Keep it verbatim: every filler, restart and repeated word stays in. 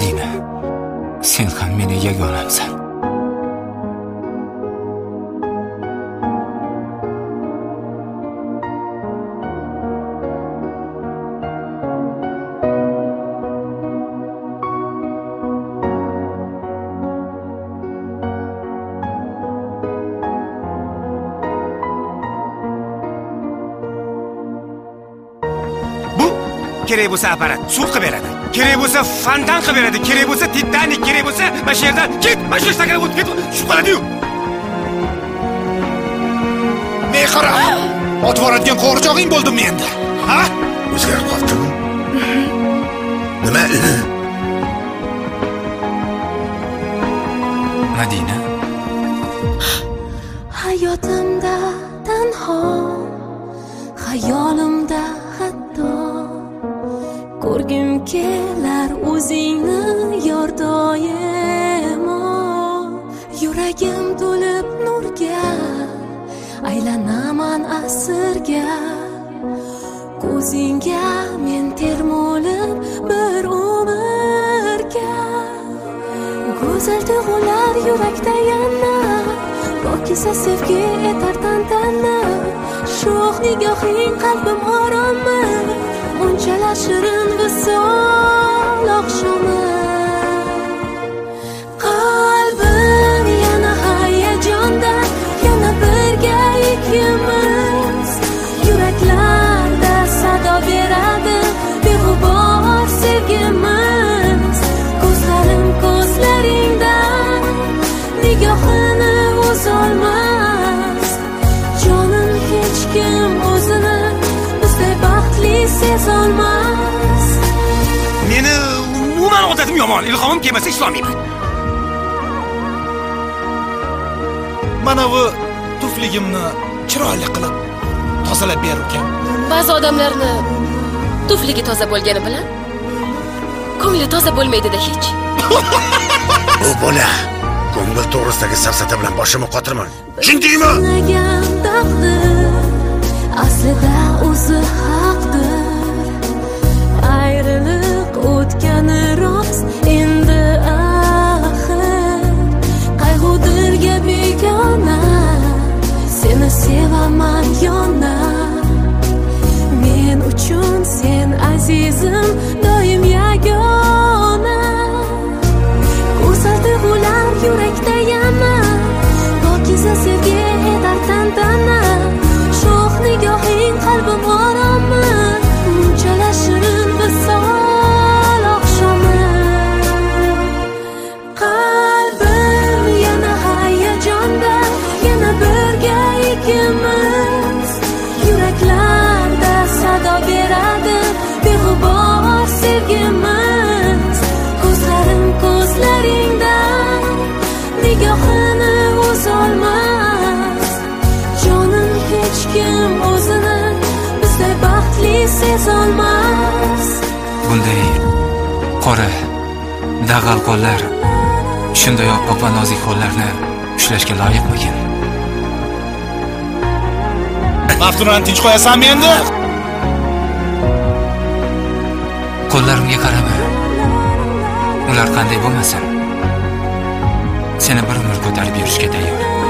Madina, sen ham meni yagonamsan. Kerak bo'lsa apparat suv qilib beradi. Kerak bo'lsa fontan qilib beradi. Kerak bo'lsa Titanik, kerak bo'lsa mana shu yerdan ket, mana shu yerdan o'tib ket, shu qoladi-yu. Men qara. Ot voradigan qo'rchog'ing bo'ldimmi endi? Ha? O'zgarib qolibdimi? Nima? Madina. Hayotimda tanho, xayolimda hatto ko'rgim kelar o'zingni yor doimo. Yuragim to'lib nurga, aylanaman asrga. Ko'zingga men termulib bir umrga. Go'zal tuyg'ular yurakda yana, pokiza sevgi etar tantana. Sho'x nigohing qalbim oromi, unchalar shirin visol oqshomi. Qalbim yana hayajonda, yana birga ikkimiz. Yuraklarda sado beradi beg'ubor sevgimiz. Ko'zlarim ko'zlaringdan nigohini uzolmas. Jonim hech kim o'zini bizday baxtli sezolmas. Meni umuman odatim yomon, ilhomim kelmasa ishlamayman. Mana bu tufligimni chiroyli qilib tozalab berurkan. Ba'zi odamlarni tufligi toza bo'lgani bilan ko'ngli toza bo'lmaydi-da hech. Bu bola ko'ngil to'g'risidagi safsata bilan boshimni qotirman. Tushundingmi? Aslida o'zi haqdir. Ayriliq o'tgani rost endi axir. Qayg'u dilga begona, seni sevaman yona. Men uchun sen azizim, doim yagona. Go'zal tuyg'ular yurakda yana, pokiza sevgi etar tantana. Sho'x nigohing qalbim oromi, unchalar shirin visol oqshomi. Qalbim yana hayajonda, yana birga ikkimiz. Yuraklarda sado beradi beg'ubor sevgimiz. Ko'zlarim ko'zlaringdan nigohini uzolmas. Jonim hech kim o'zini bizday baxtli sezolmas. Bunday qora, dag'al qo'llar shunday oppoq va nozik qo'llarni ushlashga loyiqmikan? Maftunani tinch qo'yasanmi endi? Qo'llarimga qarama. Ular qanday bo'lmasin, seni bir umr ko'tarib yurishga tayyor.